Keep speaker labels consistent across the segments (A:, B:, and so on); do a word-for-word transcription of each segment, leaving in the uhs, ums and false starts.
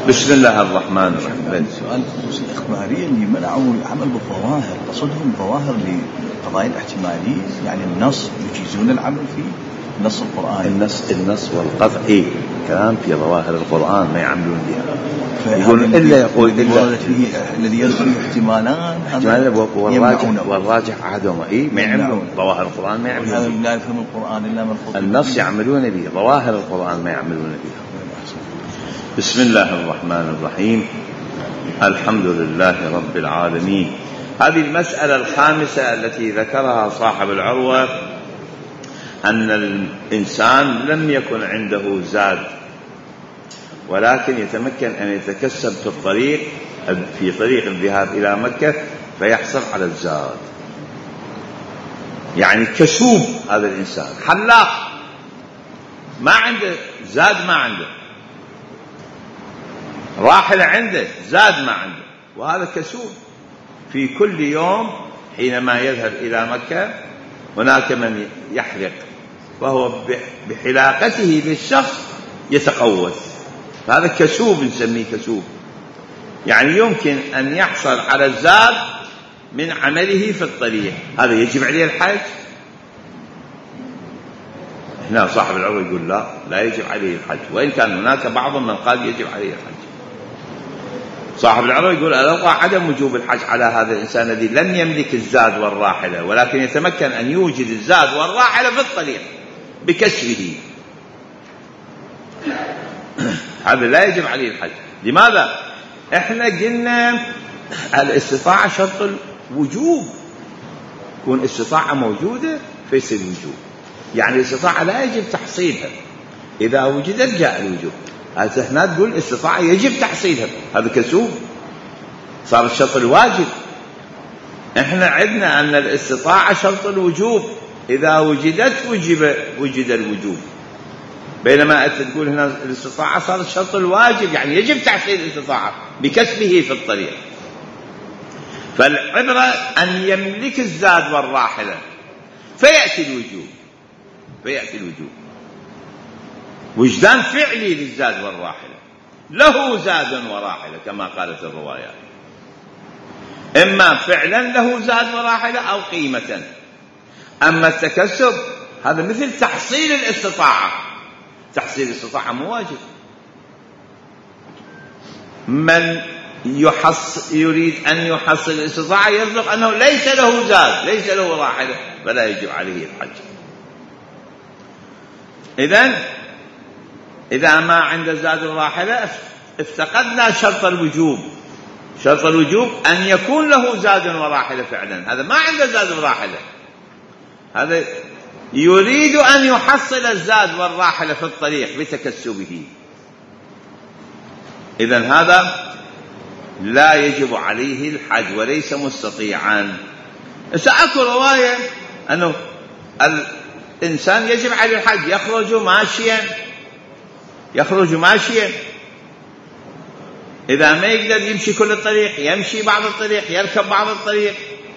A: بسم الله الرحمن الرحيم.
B: سؤال بخصوص الإخبارية اللي منعوا العمل بالظواهر، قصدهم ظواهر لقضايا الاحتمالية، يعني النص يجيزون العمل فيه، النص القرآني.
A: النص النص والقطعي كلام في ظواهر القرآن ما يعملون بها.
B: يقول إلا يقول إلا الذي يدخل احتمالان
A: احتمال والراجح والراجح أحدهما إيه ما يعملون ظواهر القرآن ما يعملون.
B: لا يفهم القرآن إلا من خطب.
A: النص يعملون به، ظواهر القرآن ما يعملون بها. بسم الله الرحمن الرحيم. الحمد لله رب العالمين. هذه المسألة الخامسة التي ذكرها صاحب العروة، أن الإنسان لم يكن عنده زاد ولكن يتمكن أن يتكسب في الطريق في طريق الذهاب إلى مكة فيحصل على الزاد، يعني كسوب. هذا الإنسان حلاق ما عنده زاد، ما عنده راحلة، عنده زاد ما عنده، وهذا كسوب. في كل يوم حينما يذهب إلى مكة هناك من يحلق، فهو بحلاقته للشخص يتقوس، هذا كسوب نسميه كسوب. يعني يمكن أن يحصل على الزاد من عمله في الطريق، هذا يجب عليه الحج. هنا صاحب العروة يقول لا لا يجب عليه الحج، وإن كان هناك بعض من قال يجب عليه الحج. صاحب العروة يقول الأوقع عدم وجوب الحج على هذا الإنسان الذي لم يملك الزاد والراحلة ولكن يتمكن أن يوجد الزاد والراحلة في الطريق بكسبه، هذا لا يجب عليه الحج. لماذا؟ احنا قلنا الاستطاعة شرط الوجوب، كون استطاعة موجودة فيصير الوجوب، يعني الاستطاعة لا يجب تحصيلها، إذا وجدت جاء الوجوب. هنا تقول الاستطاعة يجب تحصيلها، هذا كسوب، صار الشرط الواجب. احنا عندنا أن الاستطاعة شرط الوجوب، إذا وجدت وجب وجد الوجوب، بينما أنت تقول هنا الاستطاعة صار الشرط الواجب، يعني يجب تحصيل الاستطاعة بكسبه في الطريق. فالعبرة أن يملك الزاد والراحلة فيأتي الوجوب، فيأتي الوجوب وجدان فعلي للزاد والراحلة، له زاد وراحلة كما قالت الروايات، إما فعلا له زاد وراحلة أو قيمة. أما التكسب هذا مثل تحصيل الاستطاعة، تحصيل الاستطاعة مو واجب. من يحص يريد أن يحصل الاستطاعة يصدق أنه ليس له زاد ليس له راحلة فلا يجب عليه الحج. إذن إذا ما عنده زاد الراحلة افتقدنا شرط الوجوب. شرط الوجوب أن يكون له زاد وراحلة فعلا، هذا ما عنده زاد وراحلة، هذا يريد أن يحصل الزاد والراحلة في الطريق بتكسبه، إذن هذا لا يجب عليه الحج وليس مستطيعا. سأكو رواية أنه الإنسان يجب عليه الحج يخرج ماشيا، يخرج ماشيا، إذا ما يقدر يمشي كل الطريق يمشي بعض الطريق، يركب بعض الطريق،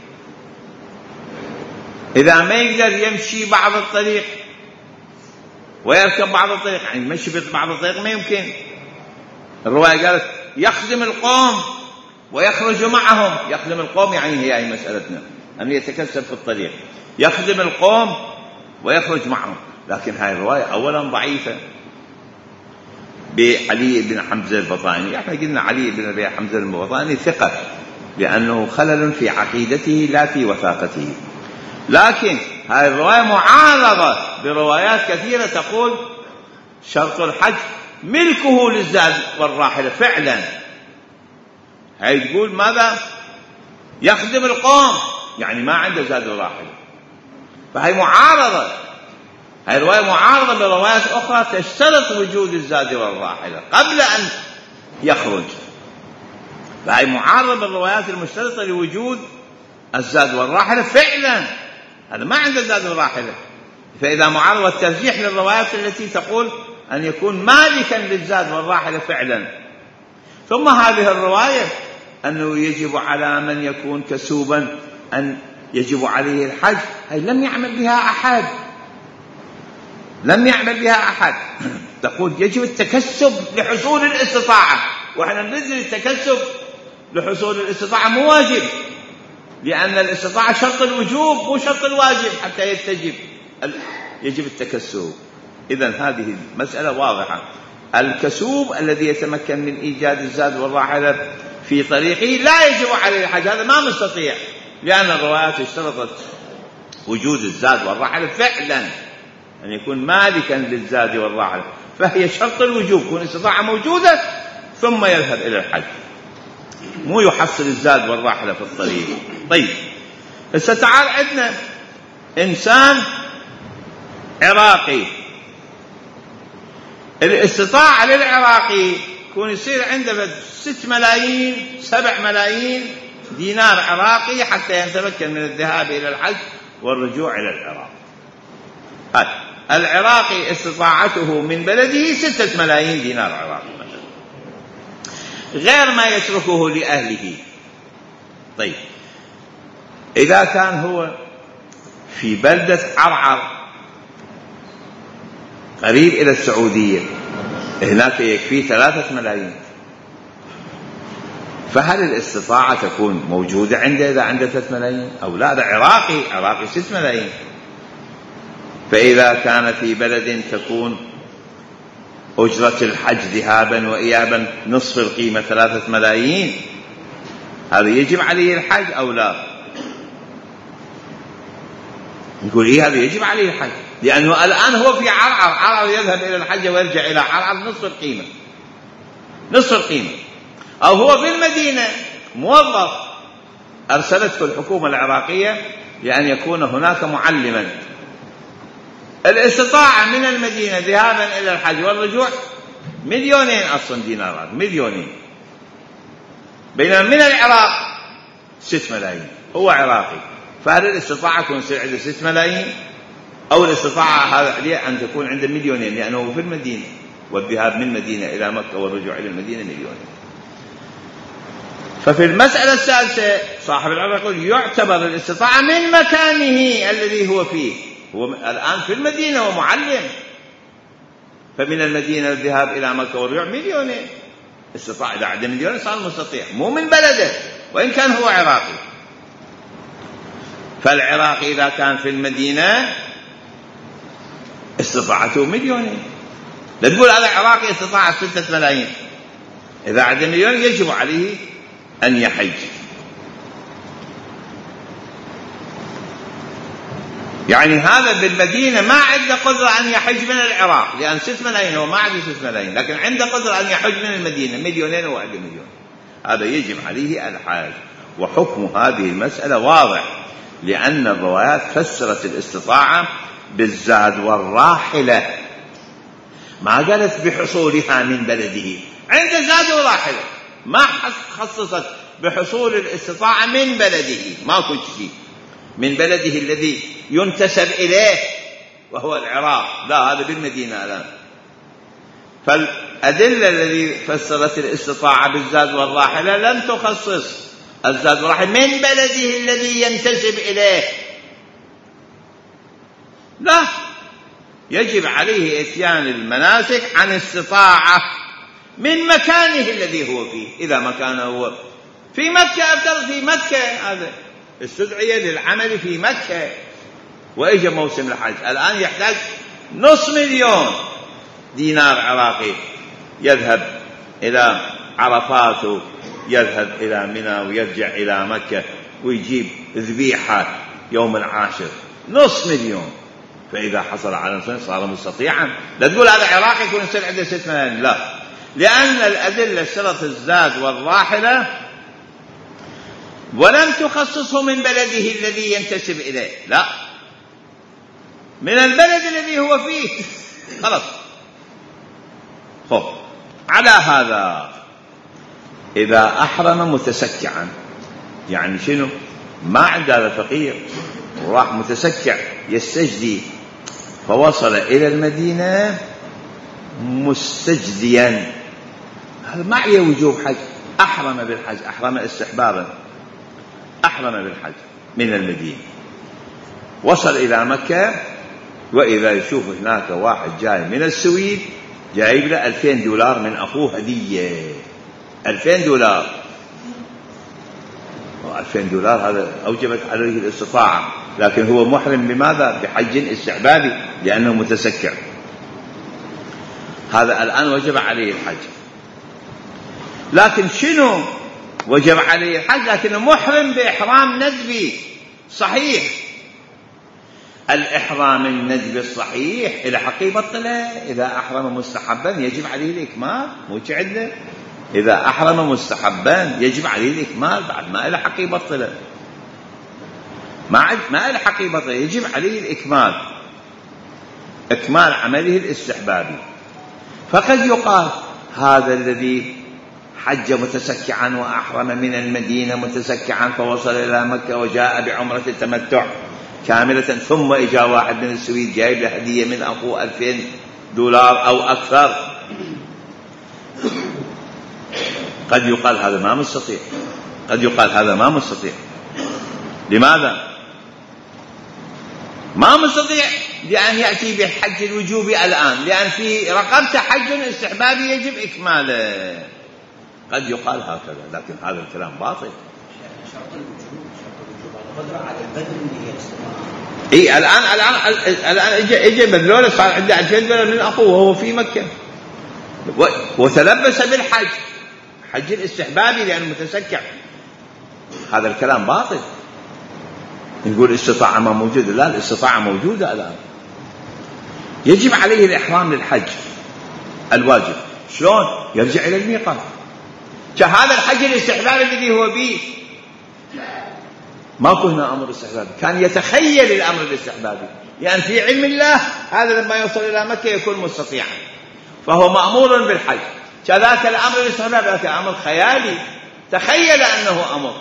A: إذا ما يقدر يمشي بعض الطريق ويركب بعض الطريق، يعني يمشي بعض الطريق ما يمكن. الرواية قالت يخدم القوم ويخرج معهم. يخدم القوم يعني هي هي مسألتنا أن يتكسب في الطريق، يخدم القوم ويخرج معهم. لكن هاي الرواية أولا ضعيفة بعلي بن حمزة البطاني. احنا قلنا علي بن أبي حمزة البطاني ثقة لأنه خلل في عقيدته لا في وثاقته، لكن هذه الرواية معارضة بروايات كثيرة تقول شرط الحج ملكه للزاد والراحلة فعلا. هاي تقول ماذا؟ يخدم القوم، يعني ما عنده زاد وراحلة، فهي معارضة. هاي الرواية معارضة بروايات أخرى تشترط وجود الزاد والراحلة قبل أن يخرج، فهي معارضة بالروايات المشترطة لوجود الزاد والراحلة فعلا، هذا ما عنده زاد والراحلة. فإذا معارضة الترجيح للروايات التي تقول أن يكون مالكا للزاد والراحلة فعلا. ثم هذه الرواية أنه يجب على من يكون كسوبا أن يجب عليه الحج، هي لم يعمل بها أحد، لم يعمل بها أحد. تقول يجب التكسب لحصول الاستطاعة، وإحنا نبذل التكسب لحصول الاستطاعة مو واجب، لأن الاستطاعة شرط الوجوب مو شرط الواجب حتى يستجب يجب التكسب. إذن هذه المسألة واضحة. الكسوب الذي يتمكن من إيجاد الزاد والراحلة في طريقه لا يجب عليه الحج، هذا ما مستطيع، لأن الروايات اشترطت وجود الزاد والراحلة فعلا، أن يكون مالكا للزاد والراحلة، فهي شرط الوجوب، يكون استطاعة موجودة ثم يذهب إلى الحج، مو يحصل الزاد والراحلة في الطريق. طيب هسه تعال عندنا إنسان عراقي، الاستطاعة للعراقي يكون يصير عنده ست ملايين سبع ملايين دينار عراقي حتى يتمكن من الذهاب إلى الحج والرجوع إلى العراق. هذا العراقي استطاعته من بلده ستة ملايين دينار عراقي مثلا، غير ما يتركه لأهله. طيب إذا كان هو في بلدة عرعر قريب إلى السعودية، هناك يكفي ثلاثة ملايين، فهل الاستطاعة تكون موجودة عنده إذا عنده ثلاثة ملايين أو لا؟ هذا عراقي عراقي ست ملايين. فإذا كان في بلد تكون أجرة الحج ذهابا وإيابا نصف القيمة ثلاثة ملايين، هذا يجب عليه الحج أو لا؟ يقول إيه هذا يجب عليه الحج، لأنه الآن هو في عرعر، عرعر يذهب إلى الحج ويرجع إلى عرعر نصف القيمة نصف القيمة. أو هو في المدينة موظف أرسلته الحكومة العراقية لأن يكون هناك معلما، الاستطاعة من المدينة ذهابا إلى الحج والرجوع مليونين أصلا دينارات، مليونين، بينما من العراق ست ملايين، هو عراقي، فهل الاستطاعة تكون عنده ست ملايين أو الاستطاعة هذا عليه أن تكون عنده مليونين، لأنه في المدينة والذهاب من المدينة إلى مكة والرجوع إلى المدينة مليونين. ففي المسألة الثالثة صاحب العراق يقول يعتبر الاستطاعة من مكانه الذي هو فيه، هو الآن في المدينة ومعلم، فمن المدينة الذهاب إلى مكة والرجوع مليونين، استطاع إذا عنده مليون صار مستطيع، مو من بلده وإن كان هو عراقي. فالعراقي إذا كان في المدينة استطاعته مليونين، لا تقول هذا عراقي استطاع ستة ملايين، إذا عنده مليون يجب عليه أن يحج. يعني هذا بالمدينة ما عنده قدرة أن يحج من العراق، لأن ست ملايين هو ما عنده ست ملايين، لكن عنده قدرة أن يحج من المدينة مليونين هو عنده مليون، هذا يجب عليه الحج. وحكم هذه المسألة واضح، لأن الروايات فسرت الاستطاعة بالزاد والراحلة، ما قالت بحصولها من بلده، عنده زاد وراحلة، ما خصصت بحصول الاستطاعة من بلده، ما كل شيء من بلده الذي ينتسب إليه وهو العراق، لا هذا بالمدينة الآن. فالأدلة التي فسرت الاستطاعة بالزاد والراحلة لم تخصص الزاد والراحلة من بلده الذي ينتسب إليه، لا، يجب عليه إتيان المناسك عن استطاعة من مكانه الذي هو فيه. إذا مكانه هو في مكة، أفترض في مكة، هذا استدعي للعمل في مكة وإجا موسم الحج، الآن يحتاج نصف مليون دينار عراقي، يذهب إلى عرفات ويذهب إلى منى ويرجع إلى مكة ويجيب ذبيحة يوم العاشر، نصف مليون. فإذا حصل على نصف صار مستطيعا. لا تقول هذا عراقي يكون يصير عنده ست ملايين، لا، لأن الأدلة شرط الزاد والراحلة ولم تخصصه من بلده الذي ينتسب إليه، لا، من البلد الذي هو فيه، خلاص. خب على هذا إذا أحرم متسكعا، يعني شنو؟ ما عنده هذا فقير وراح متسكع يستجدي، فوصل إلى المدينة مستجديا، هذا ما عليه وجوب حج، أحرم بالحج، أحرم استحبابا، أحرم بالحج من المدينة، وصل إلى مكة، وإذا يشوف هناك واحد جاي من السويد جايب له ألفين دولار من أخوه هدية، ألفين دولار، ألفين دولار هذا أوجبت عليه الاستطاعة، لكن هو محرم بماذا؟ بحج استحبابي لأنه متسكع، هذا الآن وجب عليه الحج. لكن شنو وجب عليه الحج؟ لكنه محرم بإحرام ندبي صحيح. الإحرام الندبي الصحيح إلى حقيقة طلع، إذا أحرم مستحبا يجب عليه الإكمال، مو عندنا إذا أحرم مستحبا يجب عليه الإكمال بعد ما إلى حقيقة طلع، ما ما إلى حقيقة طلع يجب عليه الإكمال، إكمال عمله الاستحبابي. فقد يقال هذا الذي حج متسكعا وأحرم من المدينة متسكعا فوصل إلى مكة وجاء بعمرة التمتع كاملة، ثم إجا واحد من السويد جايب له هدية من أخوه ألفين دولار أو أكثر، قد يقال هذا ما مستطيع، قد يقال هذا ما مستطيع. لماذا ما مستطيع؟ لأن يأتي بالحج الوجوبي الآن، لأن في رقبته حج استحبابي يجب إكماله. قد يقال هكذا، لكن هذا الكلام باطل.
C: شرط الوجوب شرط الوجوب القدرة على البذل اللي هي الاستطاعة.
A: إيه الآن الآن الآن إجا إجا بذلوله صار عنده ألفين دولار من أخوه وهو في مكة وتلبس بالحج، حج الاستحبابي لأنه متسكع. هذا الكلام باطل. نقول الاستطاعة ما موجودة، لا، الاستطاعة موجودة الآن. يجب عليه الإحرام للحج الواجب. شلون؟ يرجع إلى الميقات. هذا الحج الاستحبابي الذي هو به ما كنا أمر استحبابي، كان يتخيل الأمر الاستحبابي، لأن في علم الله هذا لما يوصل إلى مكة يكون مستطيعا، فهو مأمور بالحج. كذلك الأمر الاستحبابي لكن أمر خيالي، تخيل أنه أمر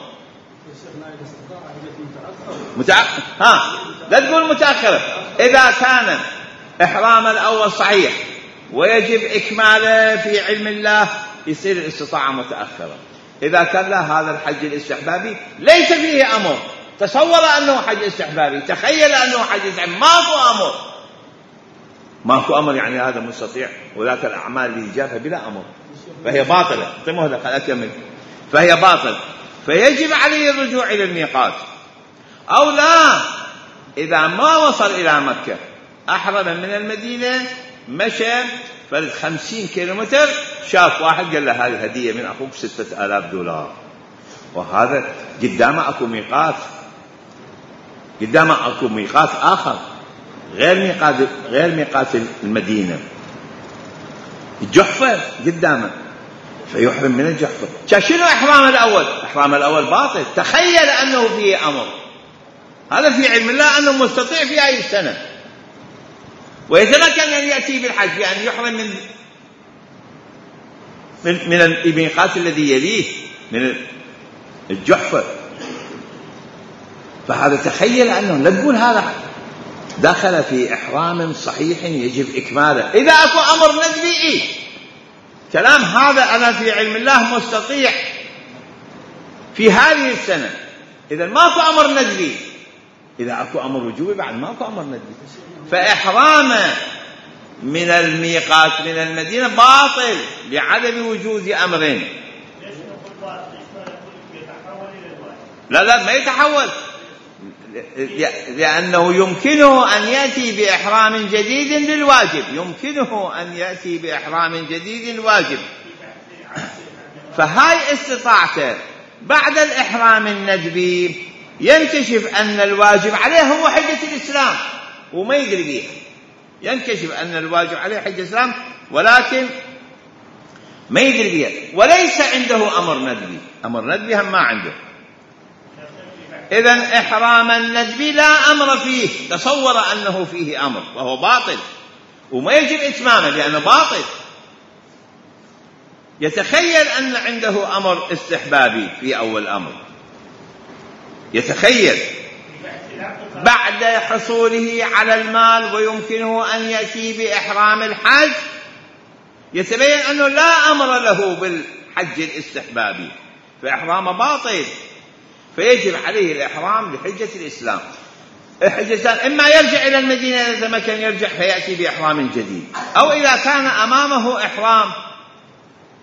A: متأخر. ها لا تقول متأخرة. إذا كان إحرام الأول صحيح ويجب إكماله في علم الله يصير الاستطاعة متأخرة. إذا كان لا، هذا الحج الاستحبابي ليس فيه أمر، تصور أنه حج استحبابي، تخيل أنه حج استحبابي، ماكو أمر، ماكو أمر، يعني هذا مستطيع. وذاك الأعمال اللي جابها بلا أمر فهي باطلة. طيب هذا خلينا أكمل. فهي باطل، فيجب عليه الرجوع إلى الميقات. أو لا، إذا ما وصل إلى مكة أحرم من المدينة مشى فالخمسين كيلومتر، شاف واحد قال له هذه هدية من أخوك ستة آلاف دولار، وهذا قدامه أكو ميقات، قدامه أكو ميقات آخر غير ميقات غير ميقات المدينة، الجحفة قدامه، فيحرم من الجحفة. شنو إحرام الأول؟ إحرام الأول باطل، تخيل أنه فيه أمر، هذا في علم الله أنه مستطيع في أي سنة، ويتمكن أن يأتي بالحج بأن يعني يحرم من من, من الميقات الذي يليه من الجحفة. فهذا تخيل أنه، لا تقول هذا دخل في إحرام صحيح يجب إكماله. إذا أكو أمر ندبي إيه؟ كلام هذا أنا في علم الله مستطيع في هذه السنة، إذا ماكو أمر ندبي. إذا أكو أمر وجوبي بعد ماكو أمر ندبي، فإحرامه من الميقات من المدينة باطل لعدم وجود أمرين. لا لا ما يتحول، لأنه يمكنه أن يأتي بإحرام جديد للواجب، يمكنه أن يأتي بإحرام جديد للواجب. فهاي استطاعته بعد الإحرام الندبي ينكشف أن الواجب عليه هو حجة الإسلام وما يدري بيها، ينكشف أن الواجب عليه حجة الإسلام ولكن ما يدري بيها، وليس عنده أمر ندبي، أمر ندبي هم ما عنده. إذن إحرام الندبي لا أمر فيه، تصور أنه فيه أمر وهو باطل وما يجب إتمامه لأنه باطل. يتخيل أن عنده أمر استحبابي في أول أمر، يتخيل بعد حصوله على المال ويمكنه أن يأتي بإحرام الحج، يتبين أنه لا أمر له بالحج الاستحبابي، فإحرامه باطل، فيجب عليه الإحرام لحجة الإسلام. حجة الإسلام إما يرجع إلى المدينة إذا ما كان يرجع فيأتي بإحرام جديد، أو إذا كان أمامه إحرام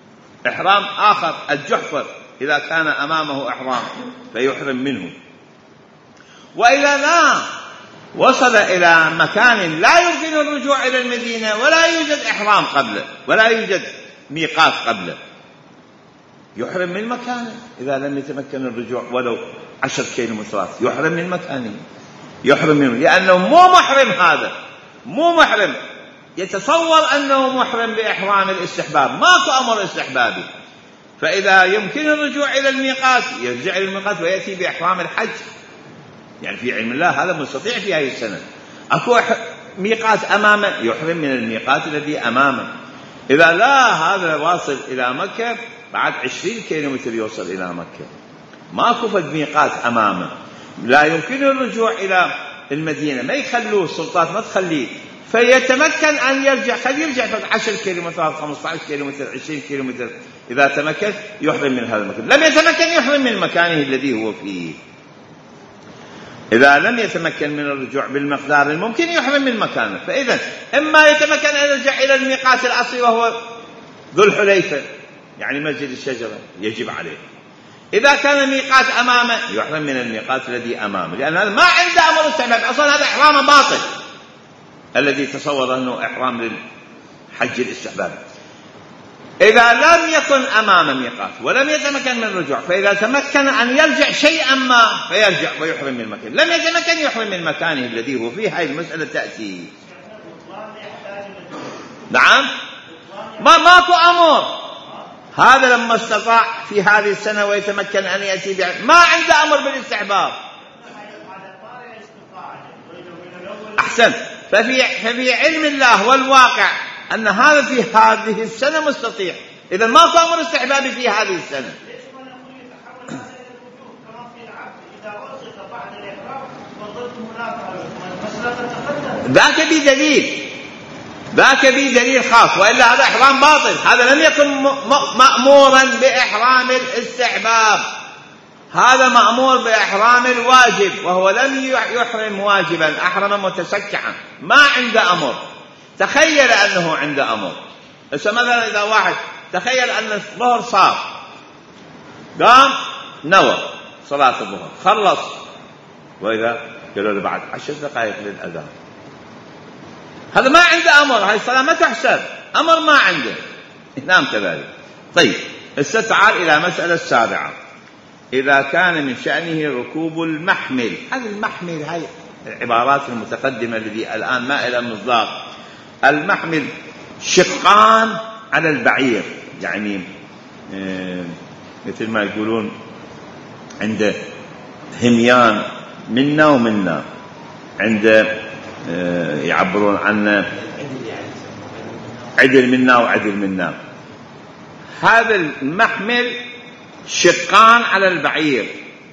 A: إحرام آخر الجحفر إذا كان أمامه إحرام فيحرم منه. وإذا لا وصل إلى مكان لا يمكن الرجوع إلى المدينة ولا يوجد إحرام قبله ولا يوجد ميقات قبله يحرم من مكانه. إذا لم يتمكن الرجوع ولو عشر كيلومترات يحرم من مكانه، يحرم منه، لأنه مو محرم، هذا مو محرم، يتصور أنه محرم بإحرام الاستحباب، ماكو أمر استحبابي. فإذا يمكن الرجوع إلى الميقات يرجع إلى الميقات ويأتي بإحرام الحج. يعني في علم الله هذا مستطيع في هذه السنة. أكو ميقات أمامه يحرم من الميقات الذي أمامه. إذا لا هذا واصل إلى مكة بعد عشرين كيلومتر يوصل إلى مكة، ماكو فد ميقات أمامه، لا يمكن الرجوع إلى المدينة، ما يخلوه السلطات ما تخليه، فيتمكن أن يرجع، خل يرجع فد عشر كيلومتر خمسة عشر كيلومتر عشرين كيلومتر. إذا تمكن يحرم من هذا المكان، لم يتمكن يحرم من مكانه الذي هو فيه. إذا لم يتمكن من الرجوع بالمقدار الممكن يحرم من مكانه. فإذا إما يتمكن أن يرجع إلى الميقات الأصلي وهو ذو الحليفة يعني مسجد الشجرة يجب عليه. إذا كان ميقات أمامه يحرم من الميقات الذي أمامه، لأن هذا ما عنده أمر استحباب، أصلا هذا إحرام باطل الذي تصور أنه إحرام للحج الاستحباب. إذا لم يكن أمام ميقات ولم يتمكن من الرجوع، فإذا تمكن أن يرجع شيئا ما فيرجع ويحرم من المكان، لم يتمكن يحرم من مكانه الذي هو فيه. هاي المسألة تأتي. نعم، ما ماكو أمر. هذا لما استطاع في هذه السنة ويتمكن أن يأتي بها، ما عنده أمر بالاستحباب. أحسن. ففي, ففي علم الله والواقع أن هذا في هذه السنة مستطيع، إذا ماكو أمر استحبابي في هذه السنة. ذاك بدليل، ذاك بدليل خاص، وإلا هذا إحرام باطل. هذا لم يكن مأمورا بإحرام الاستحباب، هذا مأمور بإحرام الواجب، وهو لم يحرم واجبا، أحرم متسكعا، ما عنده أمر. تخيل أنه عنده أمر. مثلا إذا واحد تخيل أن الظهر صار، قام نوى صلاة الظهر، خلص، وإذا قالوا له بعد عشر دقائق للأذان، هذا ما عنده أمر، هاي الصلاة ما تحسب، أمر ما عنده، نعم كذلك. طيب، استعار إلى مسألة السابعة. إذا كان من شأنه ركوب المحمل. هذا المحمل، هاي العبارات المتقدمة التي الآن ما إلى مصداق. المحمل شقان على البعير، يعني مثل ما يقولون عند هميان منا ومنا، عند يعبرون عن عدل منا وعدل منا. هذا المحمل شقان على البعير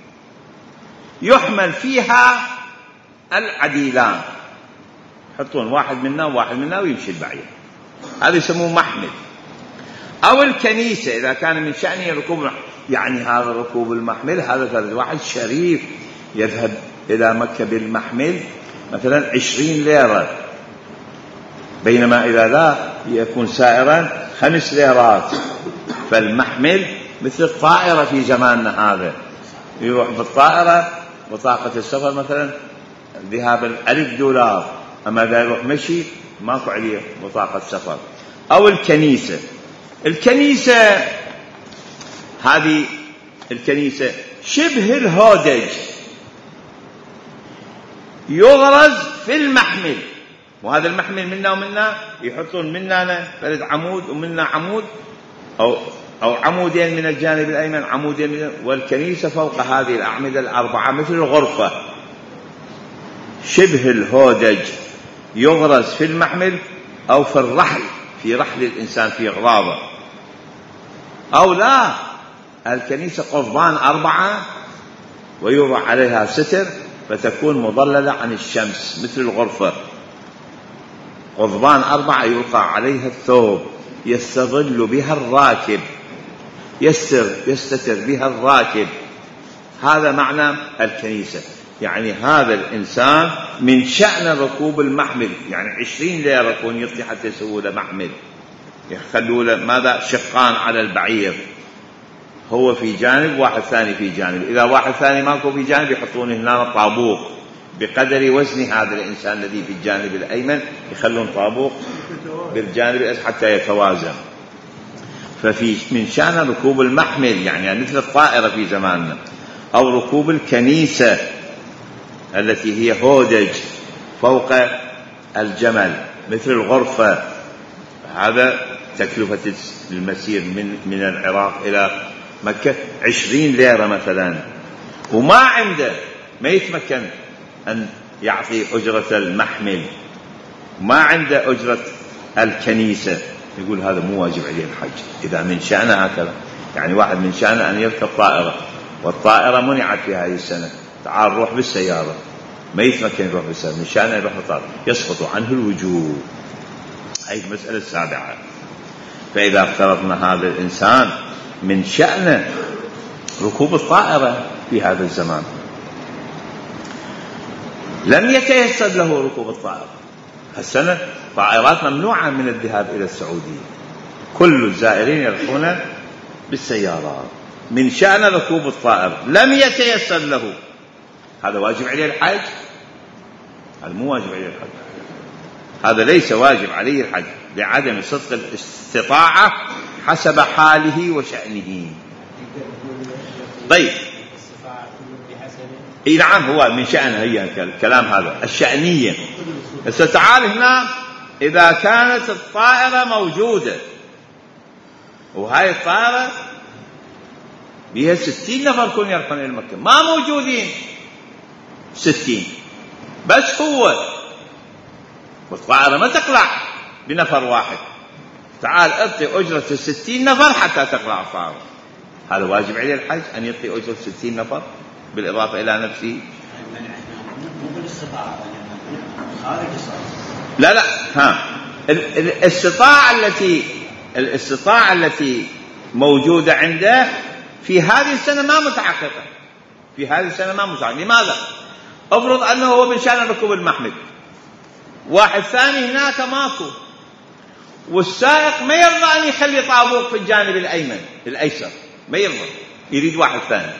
A: يحمل فيها العديلان، يحطون واحد منا وواحد منا ويمشي البعير، هذا يسموه محمل. أو الكنيسة إذا كان من شأنه ركوب، يعني هذا ركوب المحمل، هذا واحد شريف يذهب إلى مكة بالمحمل مثلا عشرين ليرة، بينما إذا لا يكون سائرا خمس ليرات. فالمحمل مثل الطائرة في زماننا هذا، يروح بالطائرة بطاقة السفر مثلا ذهاب الألف دولار، أما إذا يروح مشي ماكو عليه بطاقة سفر. أو الكنيسة. الكنيسة هذه الكنيسة شبه الهودج يغرز في المحمل، وهذا المحمل منا ومنا يحطون منا فرد عمود ومنا عمود، أو أو عمودين من الجانب الأيمن، عمودين من، والكنيسة فوق هذه الأعمدة الأربعة مثل الغرفة. شبه الهودج يغرز في المحمل أو في الرحل، في رحل الإنسان في غرابة. أو لا، الكنيسة قضبان أربعة ويوضع عليها ستر فتكون مظللة عن الشمس مثل الغرفة. قضبان أربعة يوقع عليها الثوب يستظل بها الراكب، يستر يستتر بها الراكب. هذا معنى الكنيسة. يعني هذا الإنسان من شأن ركوب المحمل، يعني عشرين ليرة يكون يطلع حتى يسوي له محمل، يخلوا له ماذا شقان على البعير، هو في جانب واحد ثاني في جانب، إذا واحد ثاني ماكو في جانب يحطون هنا طابوق بقدر وزن هذا الإنسان الذي في الجانب الأيمن، يخلون طابوق بالجانب حتى يتوازن. ففي من شأن ركوب المحمل يعني مثل الطائرة في زماننا، أو ركوب الكنيسة التي هي هودج فوق الجمل مثل الغرفة، هذا تكلفة المسير من من العراق إلى مكة عشرين ليرة مثلا، وما عنده ما يتمكن أن يعطي أجرة المحمل، ما عنده أجرة الكنيسة، يقول هذا مو واجب عليه الحج. إذا من شأنه هكذا، يعني واحد من شأنه أن يركب طائرة والطائرة منعت في هذه السنة، تعال روح بالسيارة، ما يتمكن يروح بالسيارة، من شأنه يروح بالطائرة، يسقط عنه الوجوب. هذه المسألة السابعة. فإذا افترضنا هذا الإنسان من شأنه ركوب الطائرة في هذا الزمان، لم يتيسر له ركوب الطائرة، السنة طائرات ممنوعة من الذهاب إلى السعودية، كل الزائرين يروحون بالسيارات، من شأن ركوب الطائرة لم يتيسر له، هذا واجب عليه الحج؟ هذا مو واجب عليه الحج، هذا ليس واجب عليه الحج لعدم صدق الاستطاعة حسب حاله وشأنه. طيب اي نعم، هو من شأنه، هي الكلام هذا الشأنية. بس تعال هنا، إذا كانت الطائرة موجودة وهاي الطائرة بها ستين نفر كون يرحون إلى مكة، ما موجودين ستين بس هو، والطائرة ما تقلع بنفر واحد، تعال اعطي أجرة الستين نفر حتى تقلع الطائرة، هذا واجب عليه الحج أن يعطي أجرة ستين نفر بالإضافة إلى نفسه؟ لا لا، ها الاستطاعة التي الاستطاعة التي موجودة عنده في هذه السنة ما متحققة، في هذه السنة ما متحققة. لماذا؟ افرض أنه هو بشأن ركوب المحمل، واحد ثاني هناك ماكو، والسائق ما يرضى أن يخلي طابوق في الجانب الأيمن الأيسر، ما يرضى، يريد واحد ثاني،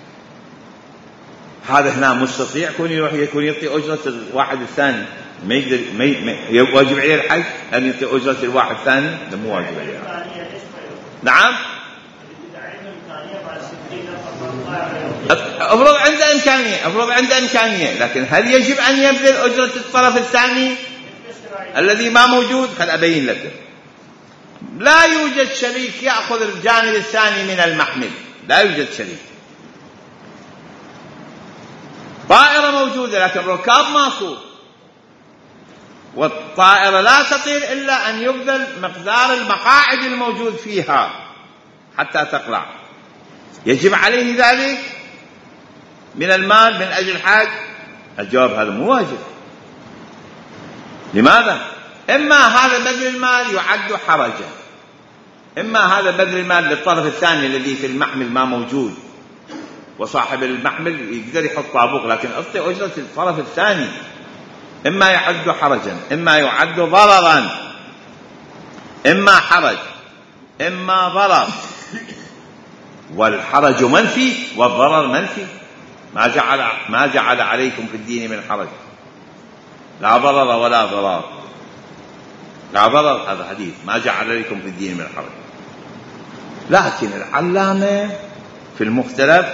A: هذا هنا مستطيع يكون يروح يكون يعطي أجرة الواحد الثاني، ما يقدر ما ي... واجب عليه الحج أن يعطي أجرة الواحد الثاني، ده مو واجب عليه. نعم، أفرض عنده إمكانية، أفرض عنده إمكانية، لكن هل يجب أن يبذل أجرة الطرف الثاني الذي ما موجود؟ خل أبين لك، لا يوجد شريك يأخذ الجانب الثاني من المحمل، لا يوجد شريك. طائرة موجودة لكن ركاب ماكو، والطائرة لا تطير إلا أن يبذل مقدار المقاعد الموجود فيها حتى تقلع، يجب عليه ذلك من المال من أجل الحج؟ الجواب هذا مو واجب. لماذا؟ إما هذا بذل المال يعد حرجا، إما هذا بذل المال للطرف الثاني الذي في المحمل ما موجود، وصاحب المحمل يقدر يحط طابوق، لكن أعطي أجرة الطرف الثاني، إما يعد حرجا، إما يعد ضررا، إما حرج إما ضرر، والحرج منفي والضرر منفي، ما جعل ما جعل عليكم في الدين من حرج، لا ضرر ولا ضرار، لا ضرر، هذا حديث، ما جعل عليكم في الدين من حرج. لكن العلامة في المختلف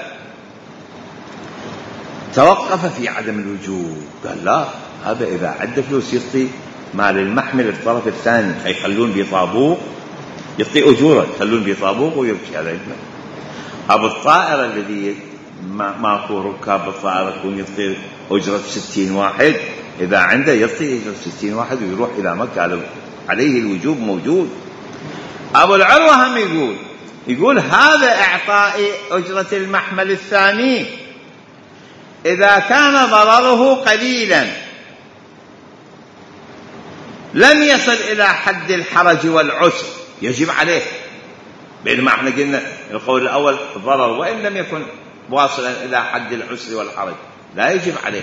A: توقف في عدم الوجوب، قال لا، هذا إذا عد فلوس يعطي مال المحمل الطرف الثاني، يخلون بطابوق، يعطي أجورة، يخلون بطابوق ويرجع على الجمل. أبو الطائرة الذي ما ماكو ركاب الطائرة يكون يعطي أجرة ستين واحد، إذا عنده يعطي أجرة ستين واحد ويروح إلى مكة، عليه الوجوب موجود. أبو العروة هم يقول يقول هذا إعطاء أجرة المحمل الثاني إذا كان ضرره قليلا لم يصل إلى حد الحرج والعسر يجب عليه، بينما احنا قلنا القول الأول ضرر وإن لم يكن واصلا إلى حد العسر والحرج لا يجب عليه.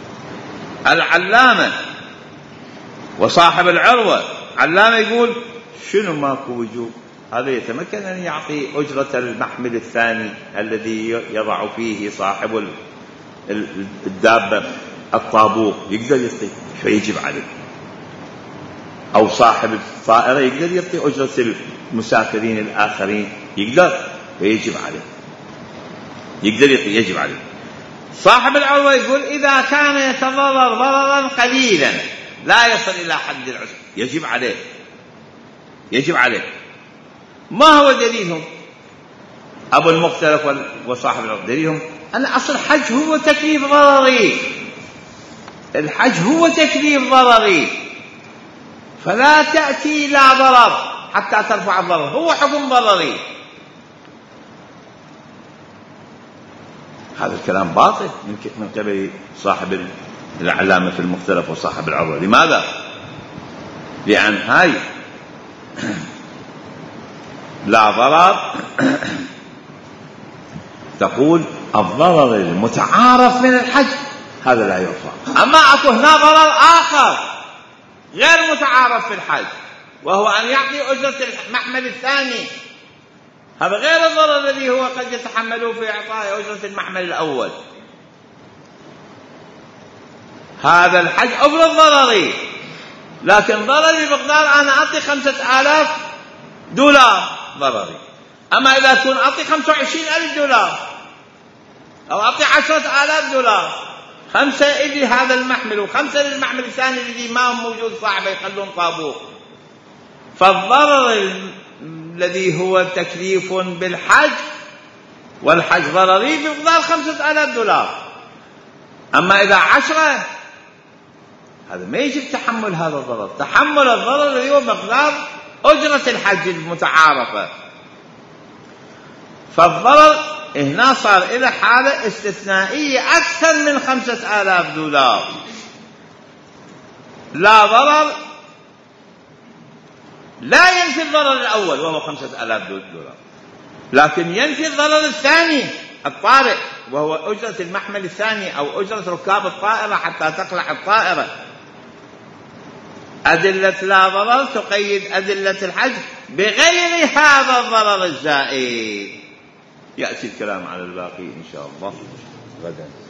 A: العلامة وصاحب العروة علامة يقول شنو ماكو وجوب؟ هذا يتمكن أن يعطي أجرة المحمل الثاني الذي يضع فيه صاحب الدابة الطابوق، يقدر يعطي فيجب عليه، أو صاحب الطائرة يقدر يعطي أجرة المسافرين الآخرين، يقدر فيجب عليه، يقدر يعطي يجب عليه. صاحب العروة يقول إذا كان يتضرر ضررا قليلا لا يصل إلى حد العسر يجب عليه، يجب عليه. ما هو دليلهم؟ أبو المختلف وصاحب العروة دليلهم أن أصل الحج هو تكليف ضرري، الحج هو تكليف ضرري، فلا تأتي لا ضرر حتى ترفع الضرر، هو حكم ضرري. هذا الكلام باطل من قبل صاحب العلامة في المختلف وصاحب العروة. لماذا؟ لأن هاي لا ضرر تقول الضرر المتعارف من الحج هذا لا يرفع. أما أكو هنا ضرر آخر غير متعارف في الحج، وهو أن يعطي أجرة المحمل الثاني، هذا غير الضرر الذي هو قد يتحمله في إعطاء أجرة المحمل الأول. هذا الحج أفرض ضرري، لكن ضرري بمقدار أنا أعطي خمسة آلاف دولار ضرري. أما إذا أكون أعطي خمسة وعشرين ألف دولار أو أعطي عشرة آلاف دولار، خمسة إلي هذا المحمل وخمسة للمحمل الثاني الذي ما هو موجود صاحبه يخلون طابوق، فالضرر الذي هو تكليف بالحج والحج ضرري بمقدار خمسة آلاف دولار. أما إذا عشرة هذا ما يجب تحمل هذا الضرر، تحمل الضرر الذي هو مقدار أجرة الحج المتعارفة. فالضرر هنا صار إلى حالة استثنائية أكثر من خمسة آلاف دولار. لا ضرر لا ينفي الضرر الأول وهو خمسة آلاف دولار، لكن ينفي الضرر الثاني الطارئ وهو أجرة المحمل الثاني أو أجرة ركاب الطائرة حتى تقلع الطائرة. أدلة لا ضرر تقيد أدلة الحج بغير هذا الضرر الزائد. يأتي الكلام على الباقي إن شاء الله غدا.